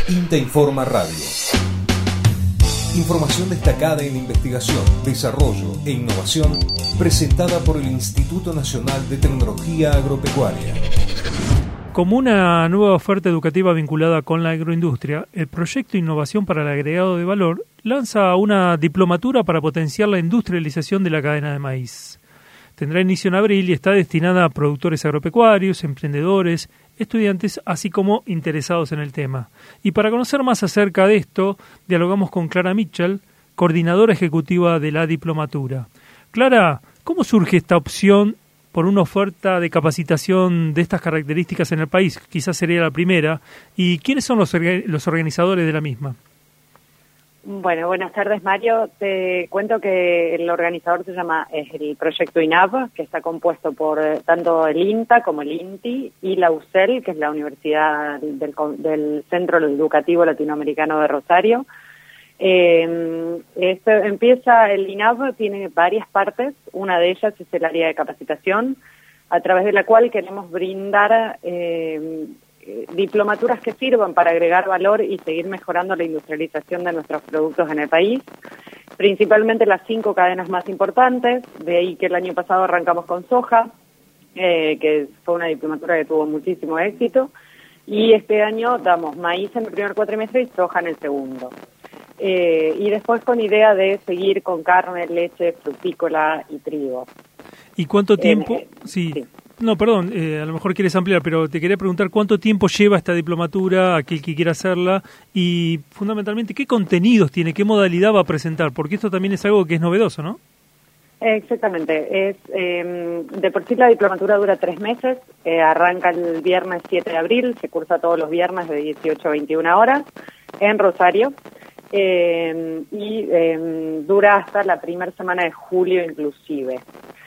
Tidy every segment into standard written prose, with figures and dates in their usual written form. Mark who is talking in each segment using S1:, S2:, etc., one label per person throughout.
S1: INTA Informa Radio. Información destacada en investigación, desarrollo e innovación presentada por el Instituto Nacional de Tecnología Agropecuaria.
S2: Como una nueva oferta educativa vinculada con la agroindustria, el proyecto Innovación para el Agregado de Valor lanza una diplomatura para potenciar la industrialización de la cadena de maíz. Tendrá inicio en abril y está destinada a productores agropecuarios, emprendedores, estudiantes, así como interesados en el tema. Y para conocer más acerca de esto, dialogamos con Clara Mitchell, coordinadora ejecutiva de la diplomatura. Clara, ¿cómo surge esta opción por una oferta de capacitación de estas características en el país? Quizás sería la primera. ¿Y quiénes son los organizadores de la misma?
S3: Bueno, buenas tardes, Mario. Te cuento que el organizador es el proyecto INAV, que está compuesto por tanto el INTA como el INTI y la UCEL, que es la Universidad del Centro Educativo Latinoamericano de Rosario. El INAV tiene varias partes. Una de ellas es el área de capacitación, a través de la cual queremos brindar diplomaturas que sirvan para agregar valor y seguir mejorando la industrialización de nuestros productos en el país, principalmente las 5 cadenas más importantes. De ahí que el año pasado arrancamos con soja, que fue una diplomatura que tuvo muchísimo éxito, y este año damos maíz en el primer cuatrimestre y soja en el segundo. Y después con idea de seguir con carne, leche, frutícola y trigo.
S2: ¿Y cuánto tiempo? Sí. No, perdón, a lo mejor quieres ampliar, pero te quería preguntar cuánto tiempo lleva esta diplomatura, aquel que quiera hacerla, y fundamentalmente qué contenidos tiene, qué modalidad va a presentar, porque esto también es algo que es novedoso, ¿no?
S3: Exactamente. De por sí la diplomatura dura 3 meses, arranca el viernes 7 de abril, se cursa todos los viernes de 18 a 21 horas en Rosario, y dura hasta la primera semana de julio inclusive.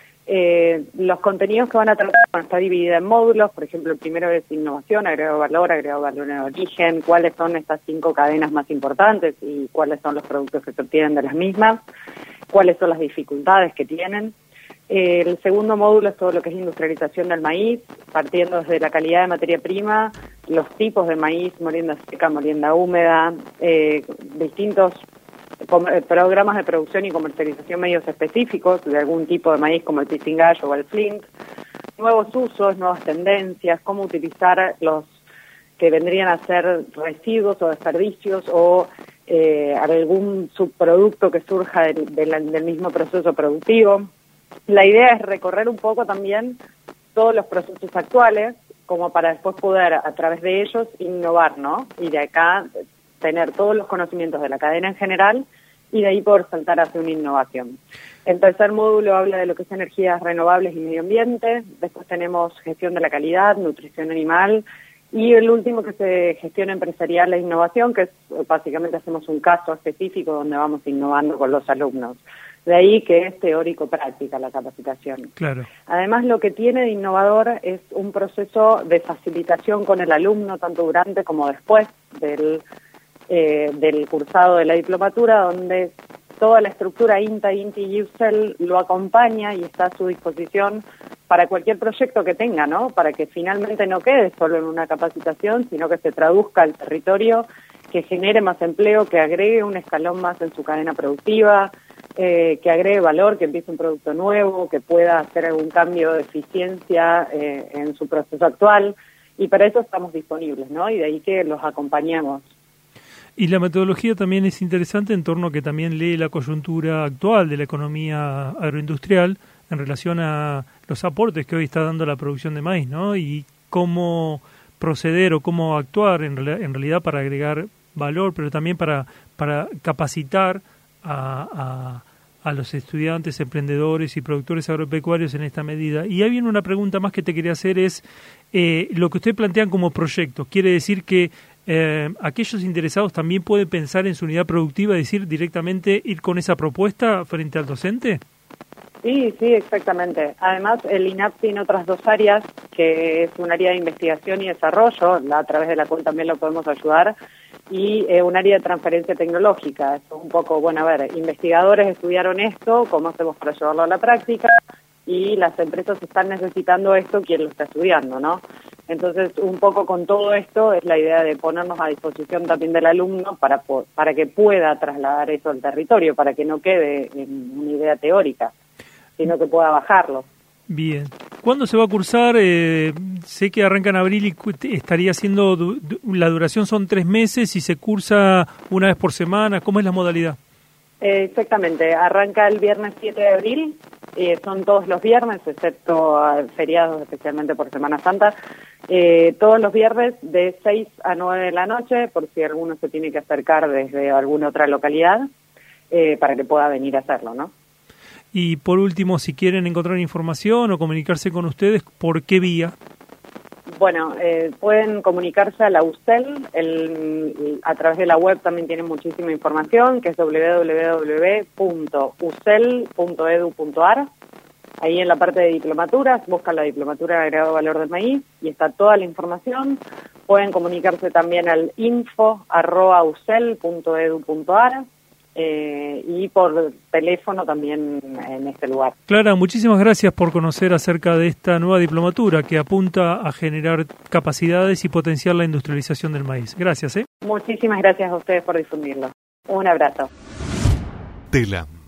S3: Los contenidos que van a tratar está dividida en módulos. Por ejemplo, el primero es innovación, agregado valor en origen, cuáles son estas 5 cadenas más importantes y cuáles son los productos que se obtienen de las mismas, cuáles son las dificultades que tienen. El segundo módulo es todo lo que es industrialización del maíz, partiendo desde la calidad de materia prima, los tipos de maíz, molienda seca, molienda húmeda, distintos programas de producción y comercialización medios específicos de algún tipo de maíz como el pisingallo o el flint, nuevos usos, nuevas tendencias, cómo utilizar los que vendrían a ser residuos o desperdicios o algún subproducto que surja del mismo proceso productivo. La idea es recorrer un poco también todos los procesos actuales como para después poder a través de ellos innovar, ¿no? Y de acá tener todos los conocimientos de la cadena en general y de ahí poder saltar hacia una innovación. El tercer módulo habla de lo que es energías renovables y medio ambiente. Después tenemos gestión de la calidad, nutrición animal y el último que es gestión empresarial e innovación, que es básicamente hacemos un caso específico donde vamos innovando con los alumnos. De ahí que es teórico-práctica la capacitación.
S2: Claro.
S3: Además, lo que tiene de innovador es un proceso de facilitación con el alumno, tanto durante como después del cursado de la diplomatura, donde toda la estructura INTA, INTI y UCEL lo acompaña y está a su disposición para cualquier proyecto que tenga, ¿no? Para que finalmente no quede solo en una capacitación, sino que se traduzca al territorio, que genere más empleo, que agregue un escalón más en su cadena productiva, que agregue valor, que empiece un producto nuevo, que pueda hacer algún cambio de eficiencia en su proceso actual, y para eso estamos disponibles, ¿no? Y de ahí que los acompañemos.
S2: Y la metodología también es interesante en torno a que también lee la coyuntura actual de la economía agroindustrial en relación a los aportes que hoy está dando la producción de maíz, ¿no? Y cómo proceder o cómo actuar en realidad para agregar valor, pero también para capacitar a los estudiantes, emprendedores y productores agropecuarios en esta medida. Y ahí viene una pregunta más que te quería hacer, es lo que usted plantean como proyecto. ¿Quiere decir que aquellos interesados también pueden pensar en su unidad productiva, es decir, directamente ir con esa propuesta frente al docente?
S3: Sí, exactamente. Además, el INAP tiene otras 2 áreas, que es un área de investigación y desarrollo, a través de la cual también lo podemos ayudar, y un área de transferencia tecnológica. Es un poco, bueno, a ver, investigadores estudiaron esto, ¿cómo hacemos para llevarlo a la práctica? Y las empresas están necesitando esto, ¿quién lo está estudiando, no? Entonces, un poco con todo esto es la idea de ponernos a disposición también del alumno para que pueda trasladar eso al territorio, para que no quede en una idea teórica, sino que pueda bajarlo.
S2: Bien. ¿Cuándo se va a cursar? Sé que arranca en abril y estaría siendo, la duración son 3 meses y se cursa una vez por semana. ¿Cómo es la modalidad?
S3: Exactamente, arranca el viernes 7 de abril, son todos los viernes, excepto feriados, especialmente por Semana Santa, todos los viernes de 6 a 9 de la noche, por si alguno se tiene que acercar desde alguna otra localidad, para que pueda venir a hacerlo, ¿no?
S2: Y por último, si quieren encontrar información o comunicarse con ustedes, ¿por qué vía?
S3: Bueno, pueden comunicarse a la UCEL, a través de la web también tienen muchísima información, que es www.ucel.edu.ar. Ahí en la parte de diplomaturas, buscan la diplomatura de agregado valor del maíz y está toda la información. Pueden comunicarse también al info@ucel.edu.ar. Y por teléfono también en este lugar.
S2: Clara, muchísimas gracias por conocer acerca de esta nueva diplomatura que apunta a generar capacidades y potenciar la industrialización del maíz. Gracias.
S3: Muchísimas gracias a ustedes por difundirlo. Un abrazo.
S1: TELAM.